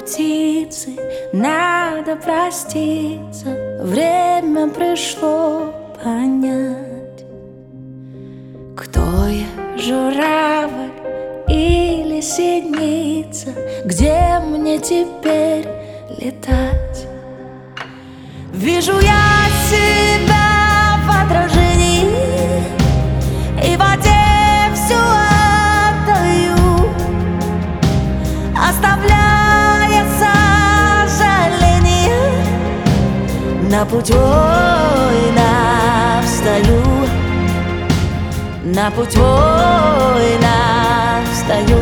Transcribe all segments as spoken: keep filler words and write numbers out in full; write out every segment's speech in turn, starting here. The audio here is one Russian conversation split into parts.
птицы, надо проститься. Время пришло понять, кто я, журавль или синица, где мне теперь летать? Вижу я себя в отражении и в воде всю отдаю, оставляя сожаление. На путь воина встаю, на путь воина встаю.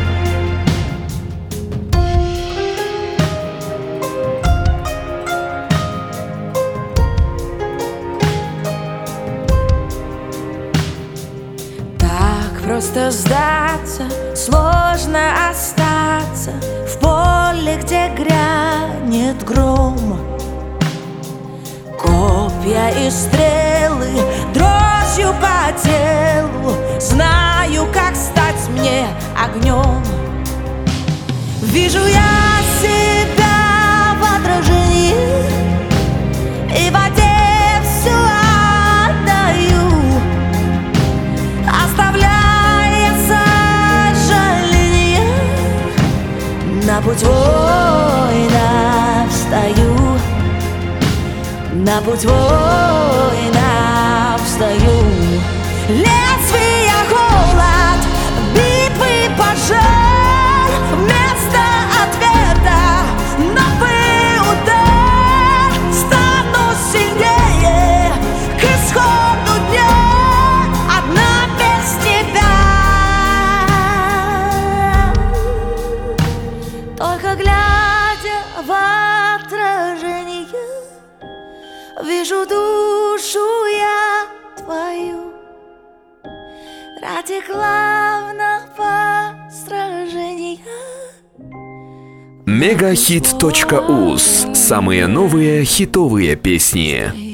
Просто сдаться, сложно остаться в поле, где грянет гром. Копья и стрелы дрожью по телу, знаю, как стать мне огнем. Вижу я себя в отражении и в воде всю отдаю, оставляя на путь воина встаю, на путь воина встаю. Лезвие, холод, битвы, пожар, вместо ответа новый удар. Стану сильнее к исходу дня, одна без тебя. Только глядя в отражение, вижу душу я твою. Ради главного сражения. Мегахит точка уз. Самые новые хитовые песни.